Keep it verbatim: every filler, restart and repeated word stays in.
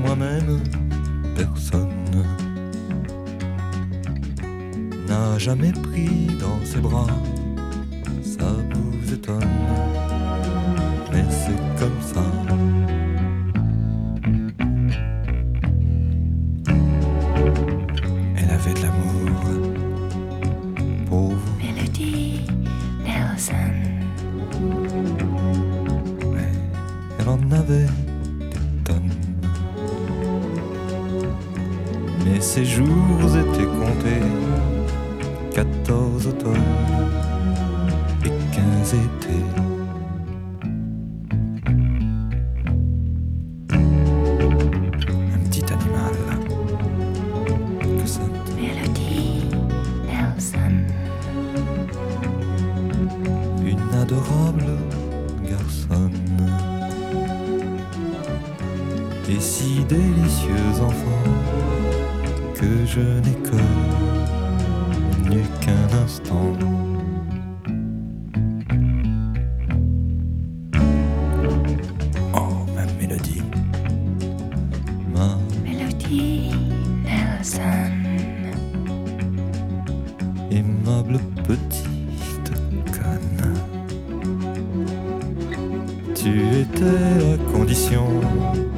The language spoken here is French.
moi-même, personne n'a jamais pris dans ses bras. Ça vous étonne, mais c'est comme ça. Elle avait de l'amour pour vous. Mélodie Nelson. Ouais, elle en avait des tonnes. Mais ses jours étaient comptés. Quatorze automnes et quinze étés. Un petit animal que ça. Mélodie Nelson. Une adorable garçonne. Et si délicieux enfant que je n'ai connu qu'un instant. Oh, ma mélodie, ma Mélodie Nelson. aimable petite conne. Tu étais la condition